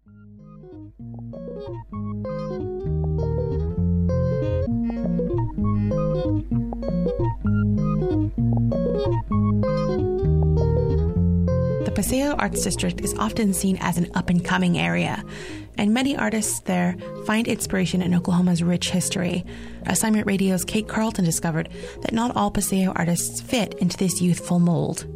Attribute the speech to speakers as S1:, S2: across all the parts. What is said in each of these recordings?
S1: The Paseo Arts District is often seen as an up-and-coming area, and many artists there find inspiration in Oklahoma's rich history. Assignment Radio's Kate Carlton discovered that not all Paseo artists fit into this youthful mold.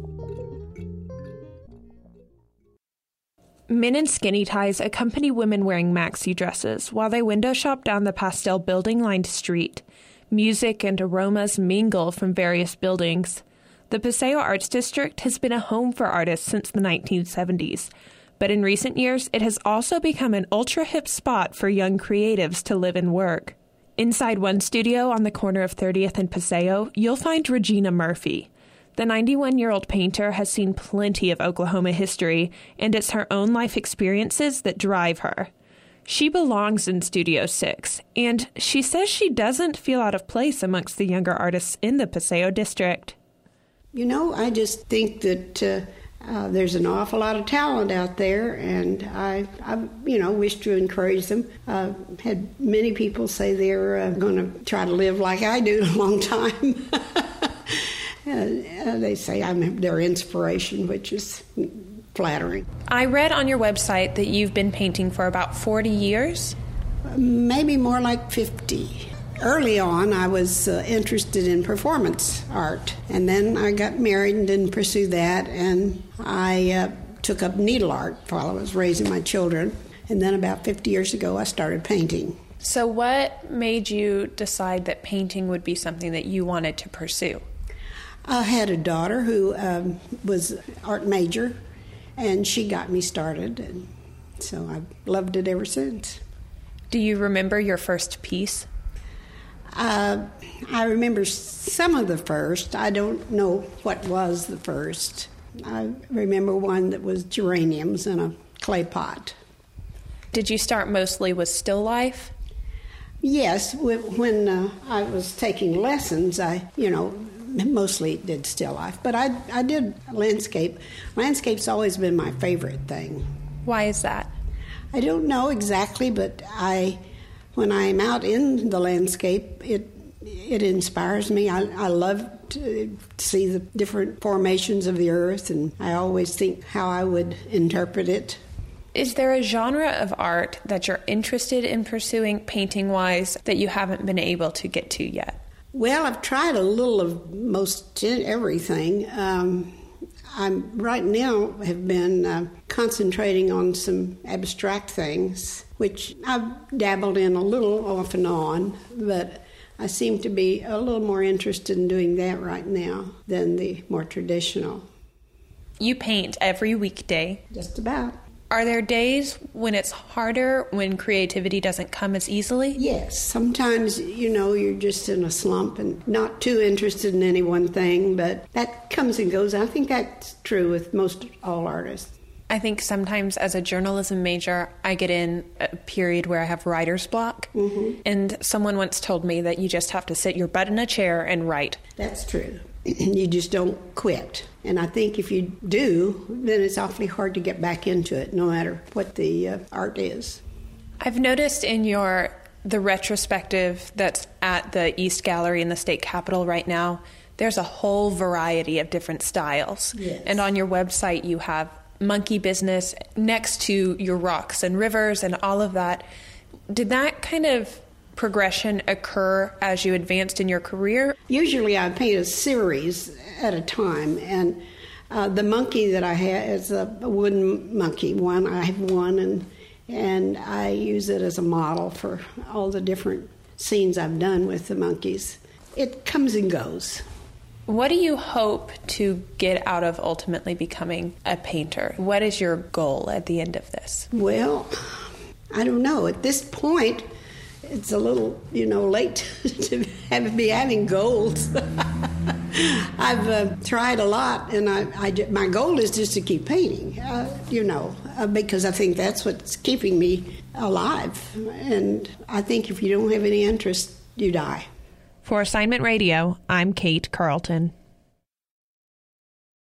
S2: Men in skinny ties accompany women wearing maxi dresses while they window shop down the pastel building-lined street. Music and aromas mingle from various buildings. The Paseo Arts District has been a home for artists since the 1970s, but in recent years it has also become an ultra-hip spot for young creatives to live and work. Inside one studio on the corner of 30th and Paseo, you'll find Regina Murphy. The 91-year-old painter has seen plenty of Oklahoma history, and it's her own life experiences that drive her. She belongs in Studio 6, and she says she doesn't feel out of place amongst the younger artists in the Paseo district.
S3: You know, I just think that there's an awful lot of talent out there, and I wish to encourage them. Had many people say they're going to try to live like I do a long time. They say I'm their inspiration, which is flattering.
S2: I read on your website that you've been painting for about 40 years?
S3: Maybe more like 50. Early on, I was interested in performance art, and then I got married and didn't pursue that, and I took up needle art while I was raising my children, and then about 50 years ago, I started painting.
S2: So what made you decide that painting would be something that you wanted to pursue?
S3: I had a daughter who was an art major, and she got me started, and so I've loved it ever since.
S2: Do you remember your first piece?
S3: I remember some of the first. I don't know what was the first. I remember one that was geraniums in a clay pot.
S2: Did you start mostly with still life?
S3: Yes. When I was taking lessons, I mostly did still life. But I did landscape. Landscape's always been my favorite thing.
S2: Why is that?
S3: I don't know exactly, but when I'm out in the landscape, it inspires me. I love to see the different formations of the earth, and I always think how I would interpret it.
S2: Is there a genre of art that you're interested in pursuing painting-wise that you haven't been able to get to yet?
S3: Well, I've tried a little of most everything. I'm right now have been concentrating on some abstract things, which I've dabbled in a little off and on, but I seem to be a little more interested in doing that right now than the more traditional.
S2: You paint every weekday.
S3: Just about.
S2: Are there days when it's harder, when creativity doesn't come as easily?
S3: Yes. Sometimes, you're just in a slump and not too interested in any one thing, but that comes and goes. I think that's true with most all artists.
S2: I think sometimes as a journalism major, I get in a period where I have writer's block. Mm-hmm. And someone once told me that you just have to sit your butt in a chair and write.
S3: That's true. You just don't quit. And I think if you do, then it's awfully hard to get back into it, no matter what the art is.
S2: I've noticed in the retrospective that's at the East Gallery in the State Capitol right now, there's a whole variety of different styles.
S3: Yes.
S2: And on your website, you have monkey business next to your rocks and rivers and all of that. Did that kind of progression occur as you advanced in your career?
S3: Usually I paint a series at a time, and the monkey that I have is a wooden monkey one. I have one, and I use it as a model for all the different scenes I've done with the monkeys. It comes and goes.
S2: What do you hope to get out of ultimately becoming a painter? What is your goal at the end of this?
S3: Well, I don't know. At this point, it's a little, late to be having goals. I've tried a lot, and my goal is just to keep painting, because I think that's what's keeping me alive. And I think if you don't have any interest, you die.
S2: For Assignment Radio, I'm Kate Carlton.